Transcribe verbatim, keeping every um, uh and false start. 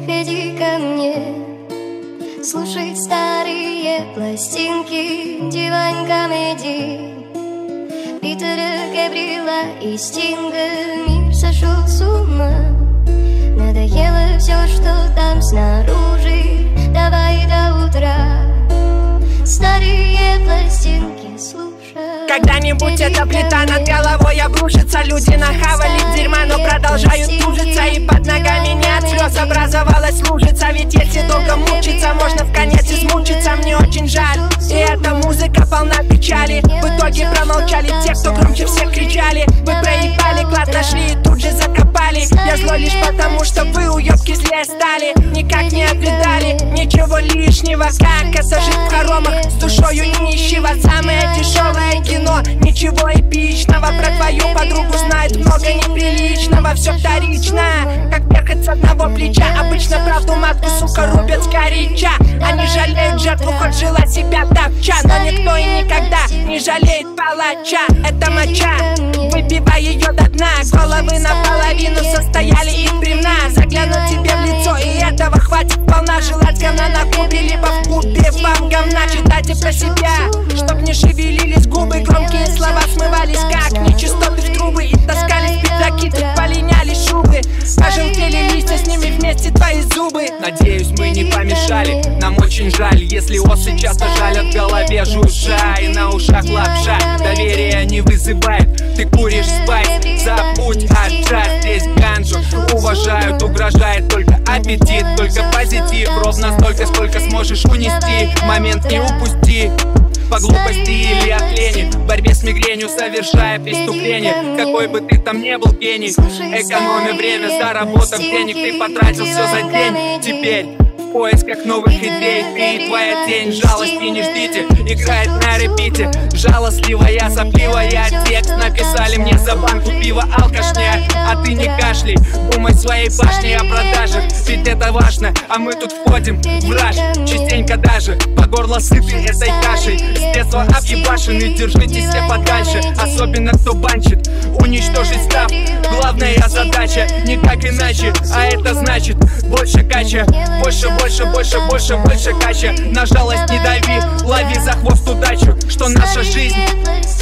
приходи ко мне слушать старые пластинки, диван комедий Питера Габриэла и Стинга. Мир сошел с ума, надоело все, что там снаружи. Давай до утра старые пластинки слушай. Когда-нибудь эта плита над головой обрушится. Люди нахавали дерьма, но продолжают тужиться. И под ногами не от слез образовалась лужица. Ведь если долго мучиться, можно в конец измучиться. Мне очень жаль, и эта музыка полна печали. В итоге промолчали те, кто громче всех кричали. Вы проебали, клад нашли и тут же закопали. Я злой лишь потому, что вы, уёбки, злее стали. Никак не отвидали ничего лишнего. Как это жить в хоромах с душою нищего? Самое дешевое кино, ничего эпичного. Про твою подругу знает много неприличного. Все вторично, как ехать с одного плеча. Обычно правду матку, сука, рубят сгоряча. Они жалеют жертву, хоть жила себя топча. Но никто и никогда не жалеет палача. Это моча, выпивай ее до дна. Головы наполовину состояли из бревна. Заглянуть тебе в лицо, и этого хватит полна. Желать говна на кубе, либо в кубе вам говна. Читайте про себя, чтоб не шевелились губы. Громкие слова смывались, как нечистоты в трубы. И таскались пиджаки, так полиняли шубы. Пожелтели листья, с ними вместе твои зубы. Надеюсь, мы не помешали. Нам очень жаль, если осы часто жалят в голове жужжа. И на ушах лапша, доверия не вызывает. Ты куришь спайс, забудь отжать. Здесь ганджу уважают, угрожает только аппетит. Только позитив, ровно столько, сколько сможешь унести. Момент не упусти, по глупости или от лени, в борьбе с мигренью совершая преступление. Какой бы ты там не был гений, экономя время, заработав денег, ты потратил все за день. Теперь в поисках новых идей ты и твоя тень. Жалости не ждите, играет на репите. Жалостливая, сопливая, текст написали мне за банку пива алкашня. А ты не кашляй, думай своей башней о продажах. Ведь это важно, а мы тут входим в раж. Частенько даже по горло сыты этой кашей. С детства объебашены, держитесь все подальше. Особенно кто банчит, уничтожить став. Главная задача, никак иначе. А это значит больше кача, больше, больше, больше, больше, больше кача. На жалость не дави, лови за хвост удачу. Что наша жизнь